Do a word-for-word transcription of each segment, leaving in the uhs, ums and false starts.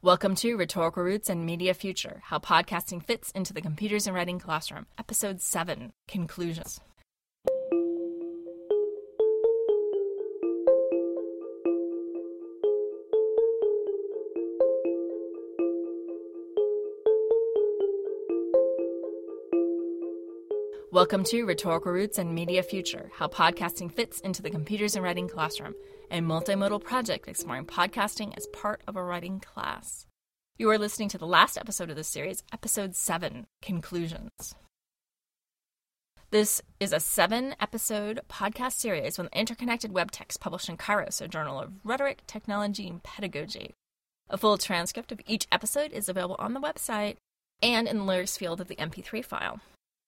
Welcome to Rhetorical Roots and Media Future, How Podcasting Fits into the Computers and Writing Classroom, Episode seven, Conclusions. Welcome to Rhetorical Roots and Media Future, How Podcasting Fits into the Computers and Writing Classroom, a multimodal project exploring podcasting as part of a writing class. You are listening to the last episode of this series, Episode seven, Conclusions. This is a seven-episode podcast series with interconnected web text published in Kairos, a journal of rhetoric, technology, and pedagogy. A full transcript of each episode is available on the website and in the lyrics field of the M P three file.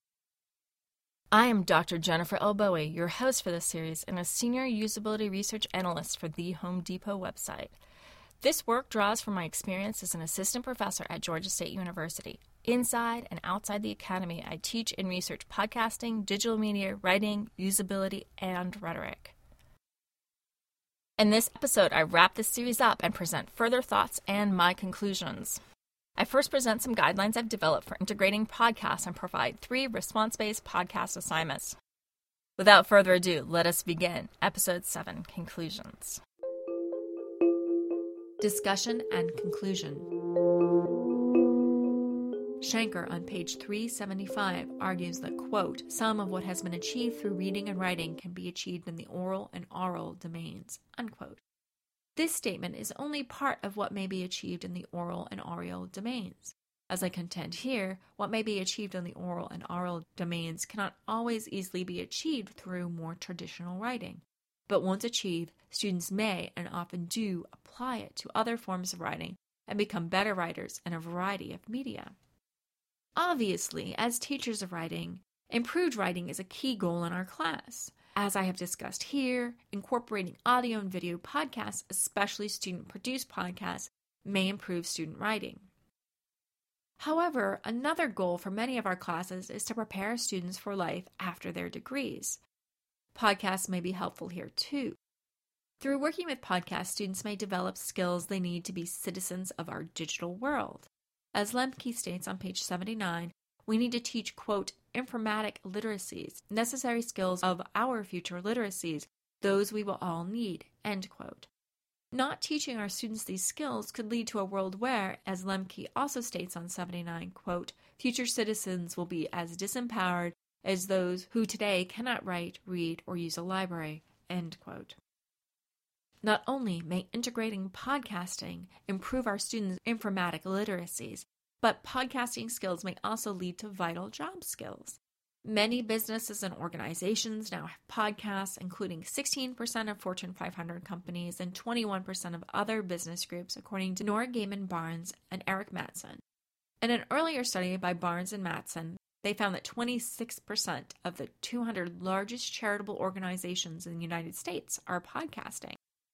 I am Doctor Jennifer L. Bowie, your host for this series and a Senior Usability Research Analyst for the Home Depot website. This work draws from my experience as an assistant professor at Georgia State University. Inside and outside the academy, I teach and research podcasting, digital media, writing, usability, and rhetoric. In this episode, I wrap this series up and present further thoughts and my conclusions. I first present some guidelines I've developed for integrating podcasts and provide three response-based podcast assignments. Without further ado, let us begin Episode seven, Conclusions. Discussion and Conclusion. Shanker on page three seventy-five argues that, quote, some of what has been achieved through reading and writing can be achieved in the oral and aural domains, unquote. This statement is only part of what may be achieved in the oral and aural domains. As I contend here, what may be achieved in the oral and aural domains cannot always easily be achieved through more traditional writing. But once achieved, students may and often do apply it to other forms of writing and become better writers in a variety of media. Obviously, as teachers of writing, improved writing is a key goal in our class. As I have discussed here, incorporating audio and video podcasts, especially student-produced podcasts, may improve student writing. However, another goal for many of our classes is to prepare students for life after their degrees. Podcasts may be helpful here too. Through working with podcasts, students may develop skills they need to be citizens of our digital world. As Lemke states on page seventy-nine, we need to teach, quote, informatic literacies, necessary skills of our future literacies, those we will all need, end quote. Not teaching our students these skills could lead to a world where, as Lemke also states on seventy-nine, quote, future citizens will be as disempowered as those who today cannot write, read, or use a library, end quote. Not only may integrating podcasting improve our students' informatic literacies, but podcasting skills may also lead to vital job skills. Many businesses and organizations now have podcasts, including sixteen percent of Fortune five hundred companies and twenty-one percent of other business groups, according to Nora Gaiman Barnes and Eric Mattson. In an earlier study by Barnes and Mattson, they found that twenty-six percent of the two hundred largest charitable organizations in the United States are podcasting.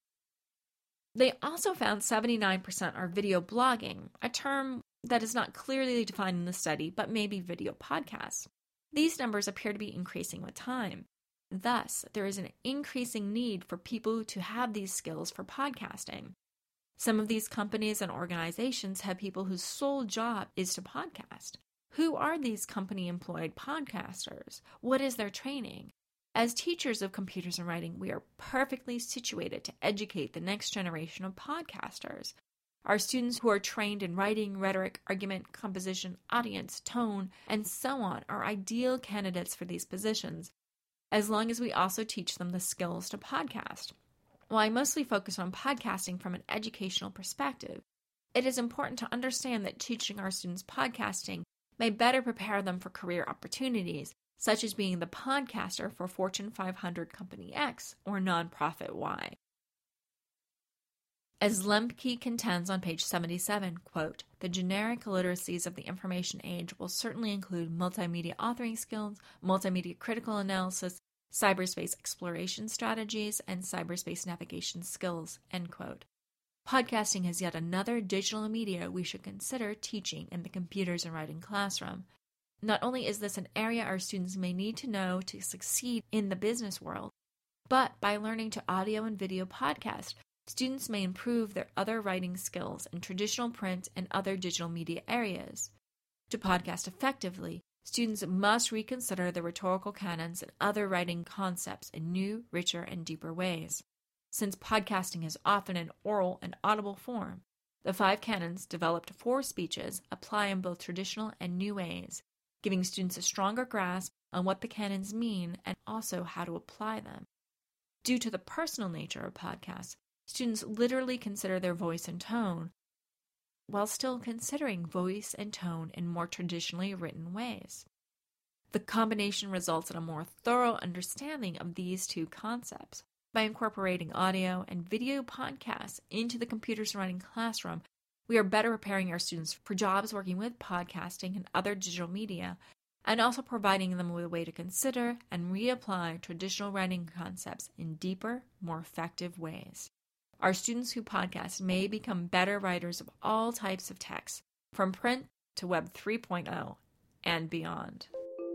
They also found seventy-nine percent are video blogging, a term that is not clearly defined in the study, but may be video podcasts. These numbers appear to be increasing with time. Thus, there is an increasing need for people to have these skills for podcasting. Some of these companies and organizations have people whose sole job is to podcast. Who are these company-employed podcasters? What is their training? As teachers of computers and writing, we are perfectly situated to educate the next generation of podcasters. Our students who are trained in writing, rhetoric, argument, composition, audience, tone, and so on are ideal candidates for these positions, as long as we also teach them the skills to podcast. While I mostly focus on podcasting from an educational perspective, it is important to understand that teaching our students podcasting may better prepare them for career opportunities, such as being the podcaster for Fortune five hundred Company X or Nonprofit Y. As Lemke contends on page seventy-seven, quote, the generic literacies of the information age will certainly include multimedia authoring skills, multimedia critical analysis, cyberspace exploration strategies, and cyberspace navigation skills, end quote. Podcasting is yet another digital media we should consider teaching in the computers and writing classroom. Not only is this an area our students may need to know to succeed in the business world, but by learning to audio and video podcast, students may improve their other writing skills in traditional print and other digital media areas. To podcast effectively, students must reconsider the rhetorical canons and other writing concepts in new, richer, and deeper ways. Since podcasting is often in oral and audible form, the five canons developed for speeches apply in both traditional and new ways, giving students a stronger grasp on what the canons mean and also how to apply them. Due to the personal nature of podcasts, students literally consider their voice and tone, while still considering voice and tone in more traditionally written ways. The combination results in a more thorough understanding of these two concepts. By incorporating audio and video podcasts into the Computers in Writing classroom, we are better preparing our students for jobs working with podcasting and other digital media, and also providing them with a way to consider and reapply traditional writing concepts in deeper, more effective ways. Our students who podcast may become better writers of all types of text, from print to Web three point oh and beyond.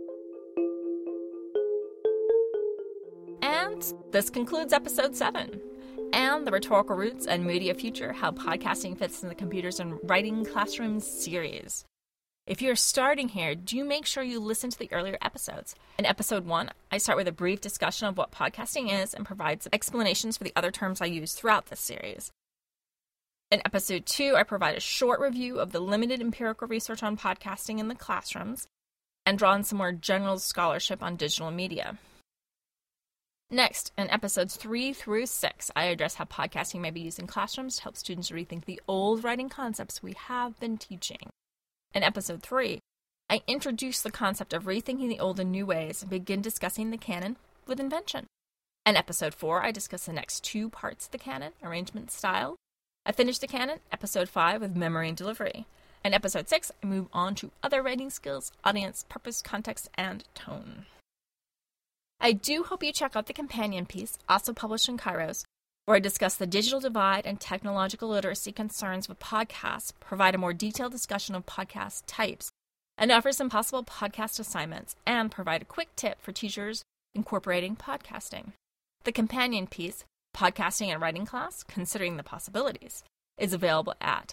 And this concludes episode seven, and the Rhetorical Roots and Media Future, How Podcasting Fits in the Computers in Writing Classroom series. If you're starting here, do make sure you listen to the earlier episodes. In episode one, I start with a brief discussion of what podcasting is and provide some explanations for the other terms I use throughout this series. In episode two, I provide a short review of the limited empirical research on podcasting in the classrooms and draw on some more general scholarship on digital media. Next, in episodes three through six, I address how podcasting may be used in classrooms to help students rethink the old writing concepts we have been teaching. In episode three, I introduce the concept of rethinking the old in new ways and begin discussing the canon with invention. In episode four, I discuss the next two parts of the canon, arrangement style. I finish the canon, episode five, with memory and delivery. In episode six, I move on to other writing skills, audience, purpose, context, and tone. I do hope you check out the companion piece, also published in Kairos, where I discuss the digital divide and technological literacy concerns with podcasts, provide a more detailed discussion of podcast types, and offer some possible podcast assignments, and provide a quick tip for teachers incorporating podcasting. The companion piece, Podcasting and Writing Class, Considering the Possibilities, is available at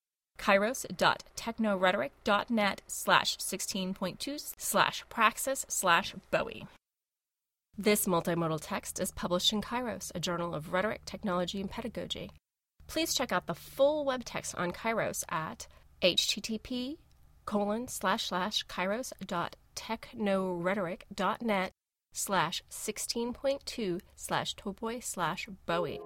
kairos.technorhetoric.net slash 16.2 slash praxis slash Bowie. This multimodal text is published in Kairos, a journal of rhetoric, technology, and pedagogy. Please check out the full web text on Kairos at http colon slash slash kairos.technorhetoric.net slash 16.2 slash topoi slash Bowie.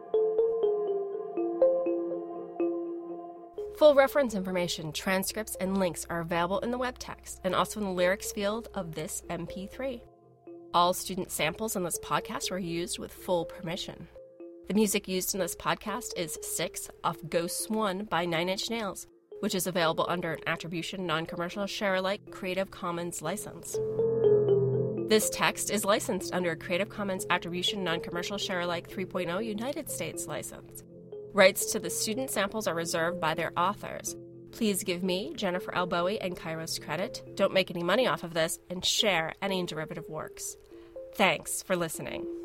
Full reference information, transcripts, and links are available in the web text and also in the lyrics field of this M P three. All student samples in this podcast were used with full permission. The music used in this podcast is Six off Ghosts one by Nine Inch Nails, which is available under an Attribution Non-Commercial Share-alike Creative Commons license. This text is licensed under a Creative Commons Attribution Non-Commercial Share-alike three point oh United States license. Rights to the student samples are reserved by their authors. Please give me, Jennifer L. Bowie, and Kairos credit, don't make any money off of this, and share any derivative works. Thanks for listening.